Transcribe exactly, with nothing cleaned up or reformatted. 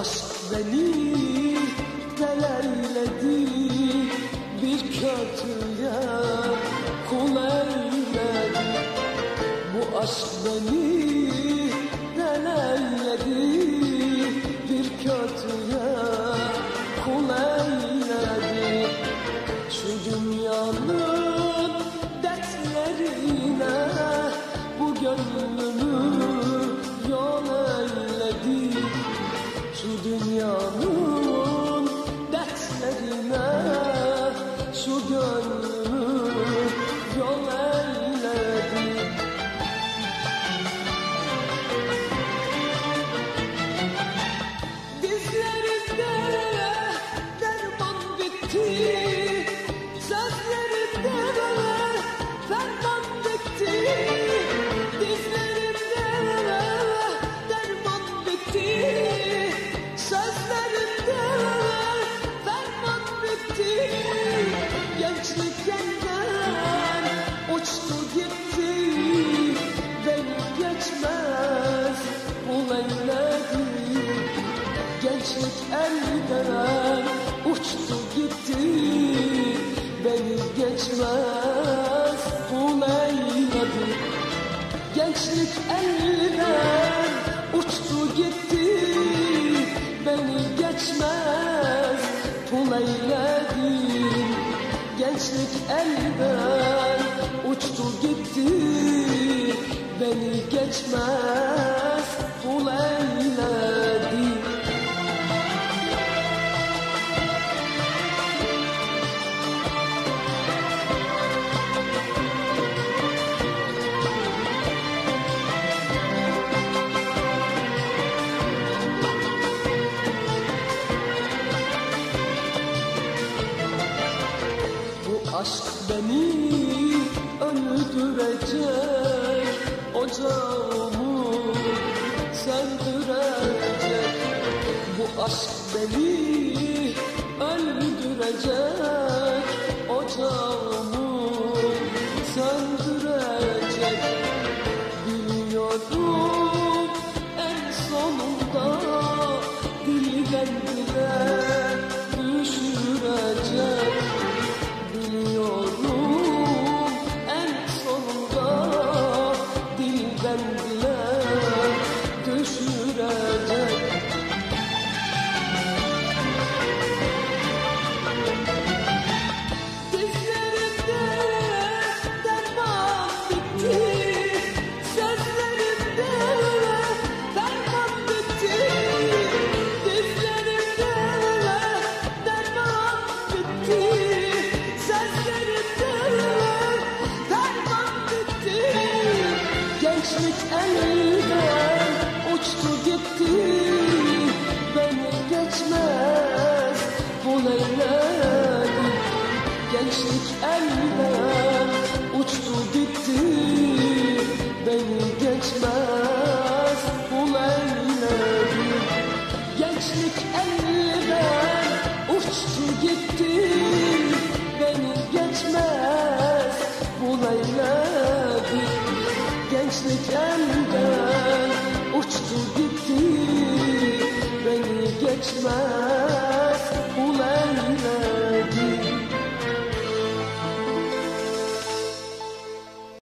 aşk beni deleyledi, bir kötüye kul eyledi. Bu aşk beni deleyledi, bir kötüye kul eyledi. Şu dünyanın dertlerine bu gönlümü yol eyledi. Şu dünyanın dertlerine şu gönlümü yol eyledi. Dizlerimde derman bitti, sözlerimde ferman bitti. Dizlerimde derman bitti, sözlerimde ferman bitti. Gençlik elden uçtu gitti, beni geçmez bu eyledi. Gençlik elden uçtu gitti, beni geçmez bu eyledi. Gençlik elden uçtu gitti, beni geçmez kul eyledim. Gençlik elden uçtu gitti, beni geçmez kul eyledim. Aşk beni öldürecek, ocağımı söndürecek. Bu aşk beni öldürecek, ocağımı söndürecek. Biliyorum en sonunda dilden dile düşürecek. Biliyorum en sonunda dilden dile düşürecek. Dizlerimde derman bitti, sözlerimde derman bitti. Dizlerimde derman bitti, gençlik elden uçtu gitti, beni geçmez kul eyledi. Gençlik elden uçtu gitti, beni geçmez kul eyledi. Gençlik elden uçtu gitti, beni geçmez kul eyledi. Gençlik elden uçtu gitti, beni geçmez